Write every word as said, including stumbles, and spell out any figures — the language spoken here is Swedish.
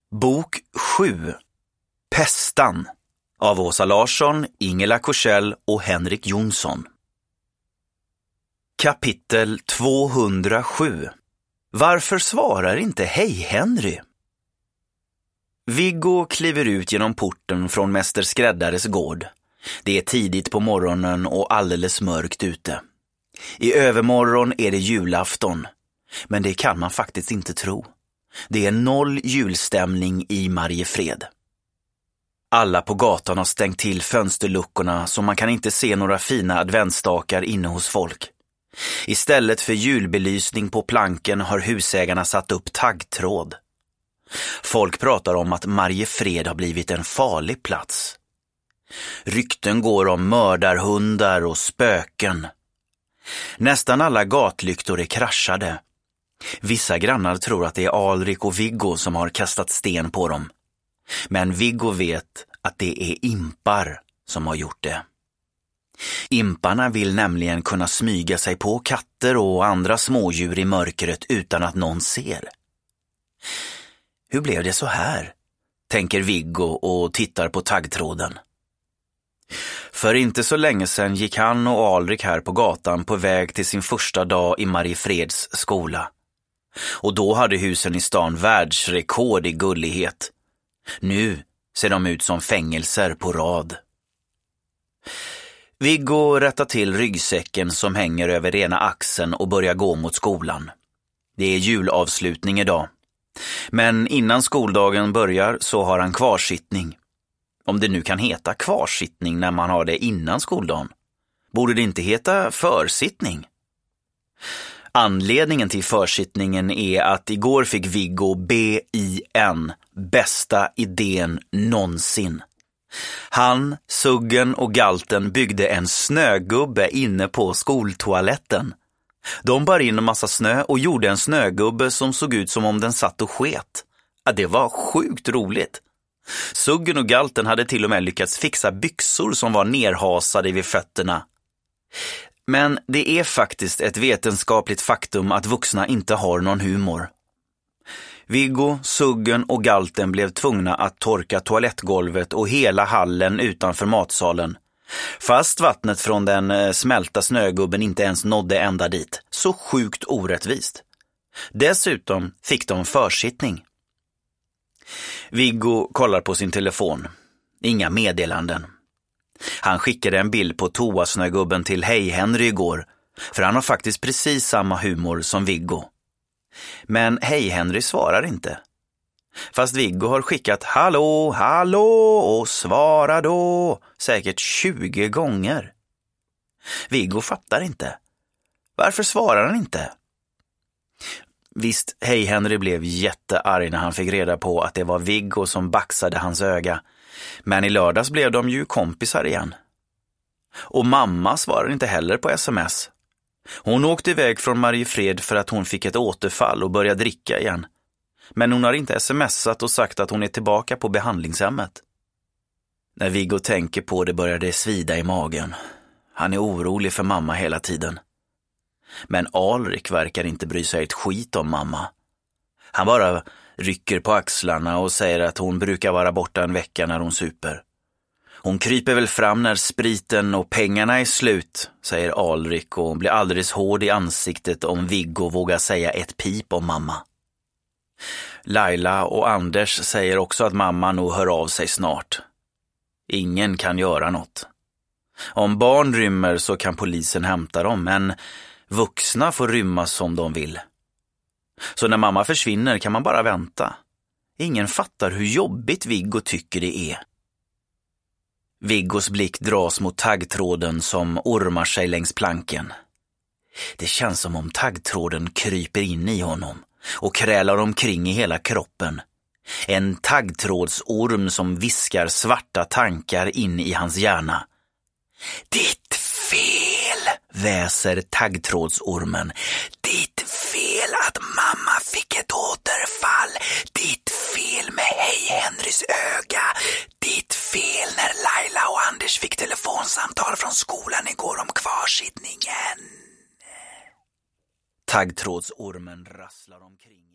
Bok sju. Pestan av Åsa Larsson, Ingela Korsell och Henrik Jonsson. Kapitel tvåhundrasju. Varför svarar inte Hej Henry? Viggo kliver ut genom porten från mäster Skräddares gård. Det är tidigt på morgonen och alldeles mörkt ute. I övermorgon är det julafton, men det kan man faktiskt inte tro. Det är noll julstämning i Mariefred. Alla på gatan har stängt till fönsterluckorna så man kan inte se några fina adventstakar inne hos folk. Istället för julbelysning på planken har husägarna satt upp taggtråd. Folk pratar om att Mariefred har blivit en farlig plats. Rykten går om mördarhundar och spöken. Nästan alla gatlyktor är kraschade. Vissa grannar tror att det är Alrik och Viggo som har kastat sten på dem. Men Viggo vet att det är impar som har gjort det. Imparna vill nämligen kunna smyga sig på katter och andra smådjur i mörkret utan att någon ser. Hur blev det så här? Tänker Viggo och tittar på taggtråden. För inte så länge sedan gick han och Alrik här på gatan på väg till sin första dag i Mariefreds skola. Och då hade husen i stan världsrekord i gullighet. Nu ser de ut som fängelser på rad. Viggo rättar till ryggsäcken som hänger över ena axeln och börjar gå mot skolan. Det är julavslutning idag. Men innan skoldagen börjar så har han kvarsittning. Om det nu kan heta kvarsittning när man har det innan skoldagen. Borde det inte heta försittning? Anledningen till försittningen är att igår fick Viggo B I N, bästa idén någonsin. Han, Suggen och Galten byggde en snögubbe inne på skoltoaletten. De bar in en massa snö och gjorde en snögubbe som såg ut som om den satt och sket. Ja, det var sjukt roligt. Suggen och Galten hade till och med lyckats fixa byxor som var nerhasade vid fötterna. Men det är faktiskt ett vetenskapligt faktum att vuxna inte har någon humor. Viggo, Suggen och Galten blev tvungna att torka toalettgolvet och hela hallen utanför matsalen. Fast vattnet från den smälta snögubben inte ens nådde ända dit. Så sjukt orättvist. Dessutom fick de försittning. Viggo kollar på sin telefon. Inga meddelanden. Han skickade en bild på toasnögubben till Hej Henry igår, för han har faktiskt precis samma humor som Viggo. Men Hej Henry svarar inte. Fast Viggo har skickat hallå, hallå och svara då säkert tjugo gånger. Viggo fattar inte. Varför svarar han inte? Visst, Hej Henry blev jättearg när han fick reda på att det var Viggo som baxade hans öga. Men i lördags blev de ju kompisar igen. Och mamma svarar inte heller på sms. Hon åkte iväg från Mariefred för att hon fick ett återfall och började dricka igen. Men hon har inte smsat och sagt att hon är tillbaka på behandlingshemmet. När Viggo tänker på det börjar det svida i magen. Han är orolig för mamma hela tiden. Men Alrik verkar inte bry sig ett skit om mamma. Han bara rycker på axlarna och säger att hon brukar vara borta en vecka när hon super. Hon kryper väl fram när spriten och pengarna är slut, säger Alrik och blir alldeles hård i ansiktet om Viggo vågar säga ett pip om mamma. Laila och Anders säger också att mamma nog hör av sig snart. Ingen kan göra något. Om barn rymmer så kan polisen hämta dem, men vuxna får rymma som de vill. Så när mamma försvinner kan man bara vänta. Ingen fattar hur jobbigt Viggo tycker det är. Viggos blick dras mot taggtråden som ormar sig längs planken. Det känns som om taggtråden kryper in i honom och krälar omkring i hela kroppen. En taggtrådsorm som viskar svarta tankar in i hans hjärna. Ditt fel, väser taggtrådsormen. Ditt fel att mamma fick ett återfall. Ditt fel med Hej Henrys öga. Ditt fel när Laila och Anders fick telefonsamtal från skolan igår om kvarsittningen. Taggtrådsormen rasslar omkring.